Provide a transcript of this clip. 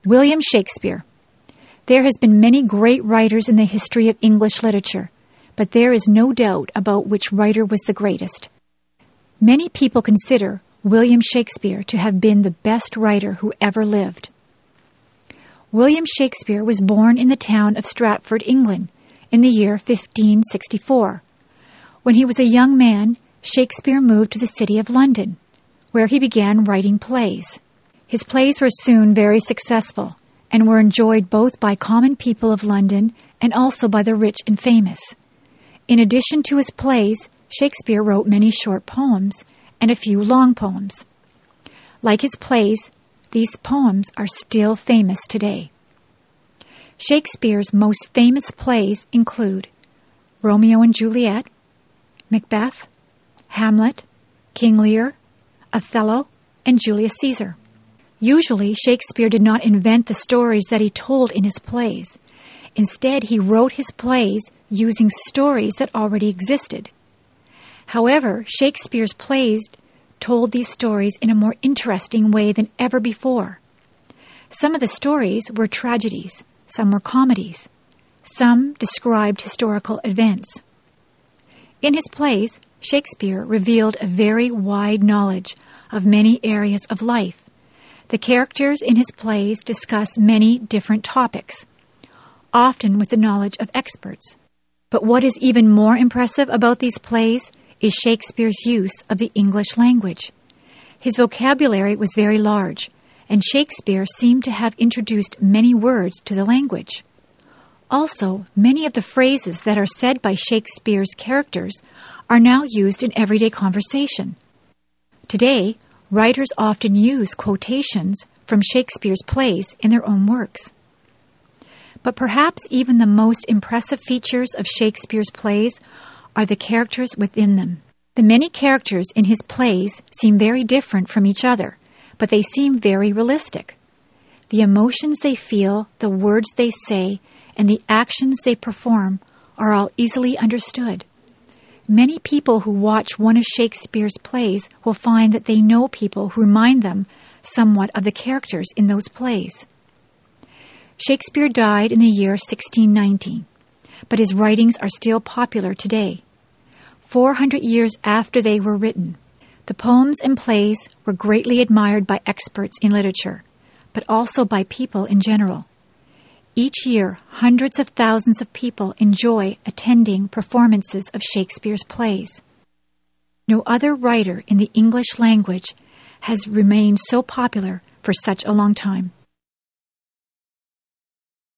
William Shakespeare. There has been many great writers in the history of English literature, but there is no doubt about which writer was the greatest. Many people consider William Shakespeare to have been the best writer who ever lived. William Shakespeare was born in the town of Stratford, England, in the year 1564. When he was a young man, Shakespeare moved to the city of London, where he began writing plays. His plays were soon very successful and were enjoyed both by common people of London and also by the rich and famous. In addition to his plays, Shakespeare wrote many short poems and a few long poems. Like his plays, these poems are still famous today. Shakespeare's most famous plays include Romeo and Juliet, Macbeth, Hamlet, King Lear, Othello, and Julius Caesar. Usually, Shakespeare did not invent the stories that he told in his plays. Instead, he wrote his plays using stories that already existed. However, Shakespeare's plays told these stories in a more interesting way than ever before. Some of the stories were tragedies, some were comedies, some described historical events. In his plays, Shakespeare revealed a very wide knowledge of many areas of life. The characters in his plays discuss many different topics, often with the knowledge of experts. But what is even more impressive about these plays is Shakespeare's use of the English language. His vocabulary was very large, and Shakespeare seemed to have introduced many words to the language. Also, many of the phrases that are said by Shakespeare's characters are now used in everyday conversation. Today, writers often use quotations from Shakespeare's plays in their own works. But perhaps even the most impressive features of Shakespeare's plays are the characters within them. The many characters in his plays seem very different from each other, but they seem very realistic. The emotions they feel, the words they say, and the actions they perform are all easily understood. Many people who watch one of Shakespeare's plays will find that they know people who remind them somewhat of the characters in those plays. Shakespeare died in the year 1619, but his writings are still popular today. 400 years after they were written, the poems and plays were greatly admired by experts in literature, but also by people in general. Each year, hundreds of thousands of people enjoy attending performances of Shakespeare's plays. No other writer in the English language has remained so popular for such a long time.